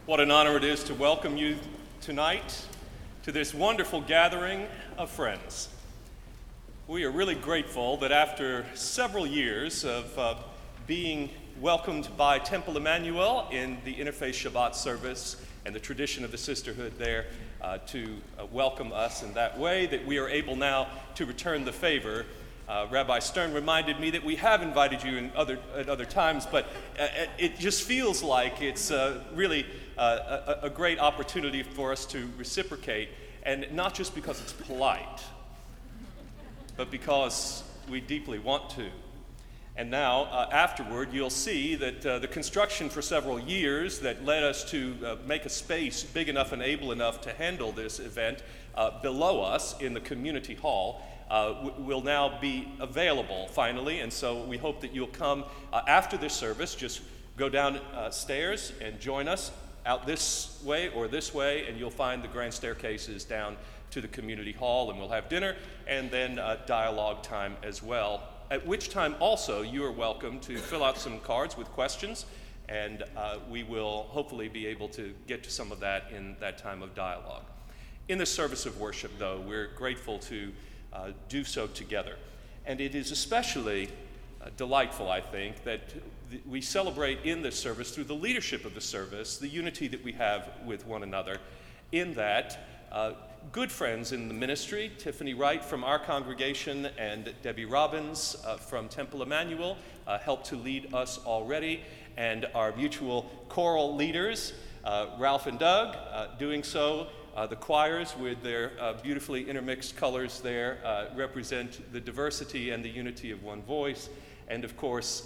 What an honor it is to welcome you tonight to this wonderful gathering of friends. We are really grateful that after several years of being welcomed by Temple Emmanuel in the Interfaith Shabbat service and the tradition of the sisterhood there to welcome us in that way, that we are able now to return the favor. Rabbi Stern reminded me that we have invited you at other times, but it just feels like it's really a great opportunity for us to reciprocate, and not just because it's polite, but because we deeply want to. And now, afterward, you'll see that the construction for several years that led us to make a space big enough and able enough to handle this event below us in the community hall will now be available finally. And so we hope that you'll come after this service. Just go downstairs and join us out this way or this way, and you'll find the grand staircases down to the community hall, and we'll have dinner and then dialogue time as well, at which time also you are welcome to fill out some cards with questions, and we will hopefully be able to get to some of that in that time of dialogue. In the service of worship, though, we're grateful to do so together, and it is especially delightful, I think, that we celebrate in this service, through the leadership of the service, the unity that we have with one another, in that good friends in the ministry, Tiffany Wright from our congregation and Debbie Robbins from Temple Emmanuel, helped to lead us already, and our mutual choral leaders, Ralph and Doug, doing so. The choirs with their beautifully intermixed colors there represent the diversity and the unity of one voice. And of course,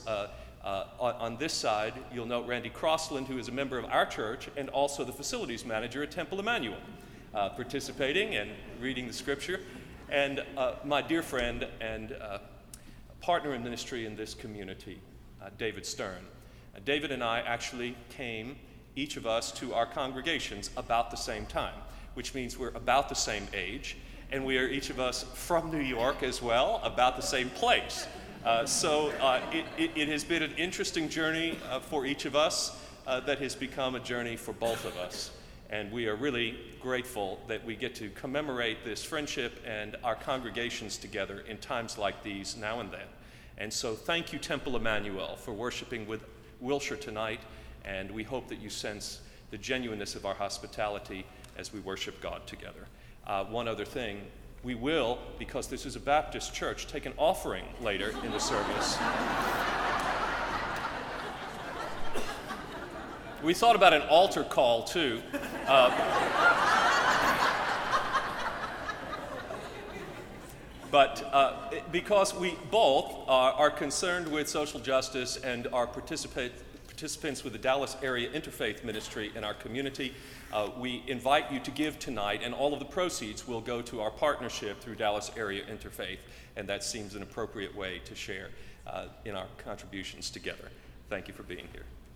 on this side, you'll note Randy Crossland, who is a member of our church and also the facilities manager at Temple Emmanuel, participating and reading the scripture. And my dear friend and partner in ministry in this community, David Stern. David and I actually came, each of us, to our congregations about the same time, which means we're about the same age, and we are each of us from New York as well, about the same place. So it has been an interesting journey for each of us that has become a journey for both of us. And we are really grateful that we get to commemorate this friendship and our congregations together in times like these now and then. And so thank you, Temple Emmanuel, for worshiping with Wilshire tonight, and we hope that you sense the genuineness of our hospitality as we worship God together. One other thing, we will, because this is a Baptist church, take an offering later in the service. We thought about an altar call too. But because we both are concerned with social justice and are participants with the Dallas Area Interfaith Ministry in our community, we invite you to give tonight, and all of the proceeds will go to our partnership through Dallas Area Interfaith, and that seems an appropriate way to share in our contributions together. Thank you for being here.